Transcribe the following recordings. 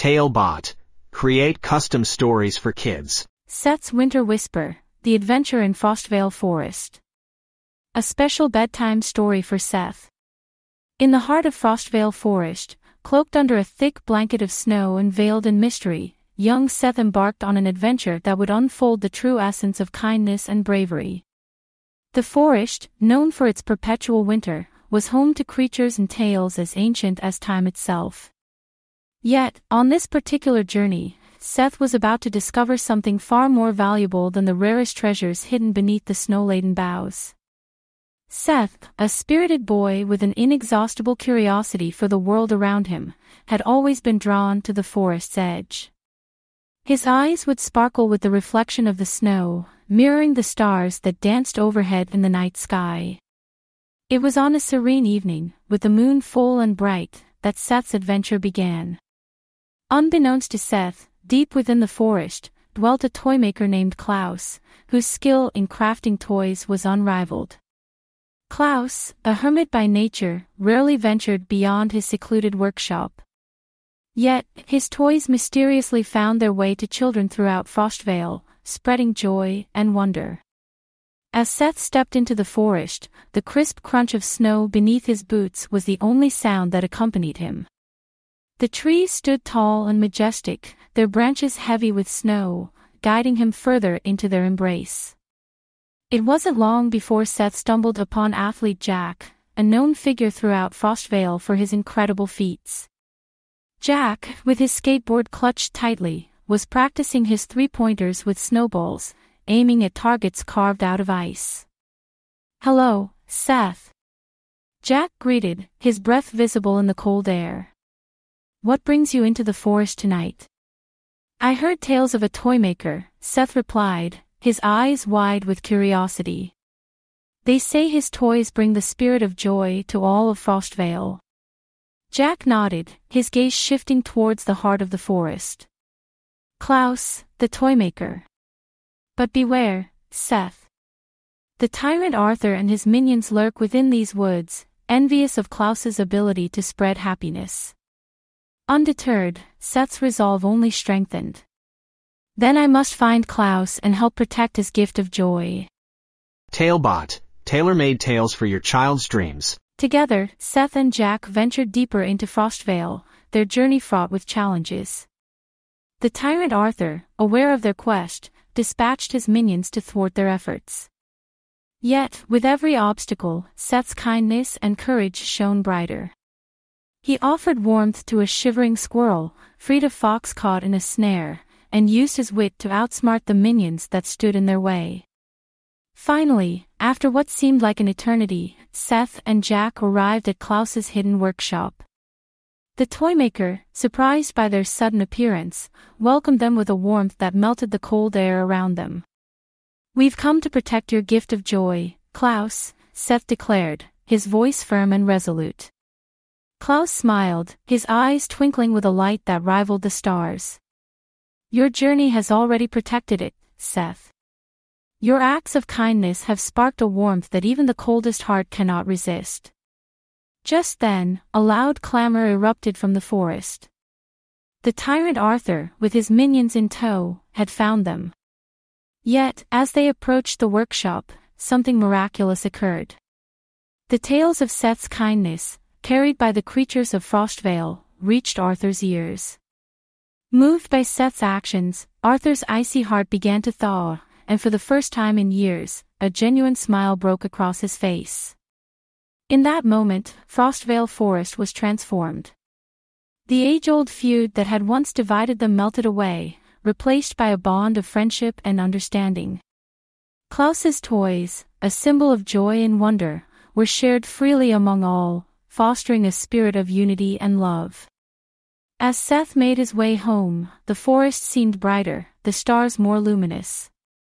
Talebot. Create custom stories for kids. Seth's Winter Whisper, The Adventure in Frostvale Forest. A special bedtime story for Seth. In the heart of Frostvale Forest, cloaked under a thick blanket of snow and veiled in mystery, young Seth embarked on an adventure that would unfold the true essence of kindness and bravery. The forest, known for its perpetual winter, was home to creatures and tales as ancient as time itself. Yet, on this particular journey, Seth was about to discover something far more valuable than the rarest treasures hidden beneath the snow-laden boughs. Seth, a spirited boy with an inexhaustible curiosity for the world around him, had always been drawn to the forest's edge. His eyes would sparkle with the reflection of the snow, mirroring the stars that danced overhead in the night sky. It was on a serene evening, with the moon full and bright, that Seth's adventure began. Unbeknownst to Seth, deep within the forest, dwelt a toymaker named Klaus, whose skill in crafting toys was unrivaled. Klaus, a hermit by nature, rarely ventured beyond his secluded workshop. Yet, his toys mysteriously found their way to children throughout Frostvale, spreading joy and wonder. As Seth stepped into the forest, the crisp crunch of snow beneath his boots was the only sound that accompanied him. The trees stood tall and majestic, their branches heavy with snow, guiding him further into their embrace. It wasn't long before Seth stumbled upon athlete Jack, a known figure throughout Frostvale for his incredible feats. Jack, with his skateboard clutched tightly, was practicing his three-pointers with snowballs, aiming at targets carved out of ice. "Hello, Seth," Jack greeted, his breath visible in the cold air. "What brings you into the forest tonight?" "I heard tales of a toymaker," Seth replied, his eyes wide with curiosity. "They say his toys bring the spirit of joy to all of Frostvale." Jack nodded, his gaze shifting towards the heart of the forest. "Klaus, the toymaker. But beware, Seth. The tyrant Arthur and his minions lurk within these woods, envious of Klaus's ability to spread happiness." Undeterred, Seth's resolve only strengthened. "Then I must find Klaus and help protect his gift of joy." Talebot. Tailor-made tales for your child's dreams. Together, Seth and Jack ventured deeper into Frostvale, their journey fraught with challenges. The tyrant Arthur, aware of their quest, dispatched his minions to thwart their efforts. Yet, with every obstacle, Seth's kindness and courage shone brighter. He offered warmth to a shivering squirrel, freed a fox caught in a snare, and used his wit to outsmart the minions that stood in their way. Finally, after what seemed like an eternity, Seth and Jack arrived at Klaus's hidden workshop. The toymaker, surprised by their sudden appearance, welcomed them with a warmth that melted the cold air around them. "We've come to protect your gift of joy, Klaus," Seth declared, his voice firm and resolute. Klaus smiled, his eyes twinkling with a light that rivaled the stars. "Your journey has already protected it, Seth. Your acts of kindness have sparked a warmth that even the coldest heart cannot resist." Just then, a loud clamor erupted from the forest. The tyrant Arthur, with his minions in tow, had found them. Yet, as they approached the workshop, something miraculous occurred. The tales of Seth's kindness, carried by the creatures of Frostvale, reached Arthur's ears. Moved by Seth's actions, Arthur's icy heart began to thaw, and for the first time in years, a genuine smile broke across his face. In that moment, Frostvale Forest was transformed. The age-old feud that had once divided them melted away, replaced by a bond of friendship and understanding. Klaus's toys, a symbol of joy and wonder, were shared freely among all, fostering a spirit of unity and love. As Seth made his way home, the forest seemed brighter, the stars more luminous.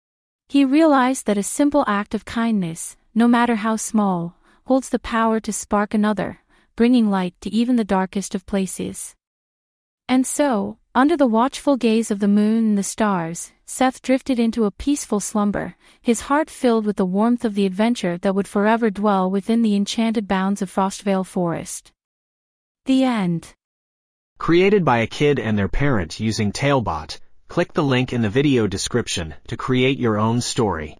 He realized that a simple act of kindness, no matter how small, holds the power to spark another, bringing light to even the darkest of places. And so, under the watchful gaze of the moon and the stars, Seth drifted into a peaceful slumber, his heart filled with the warmth of the adventure that would forever dwell within the enchanted bounds of Frostvale Forest. The end. Created by a kid and their parent using Talebot. Click the link in the video description to create your own story.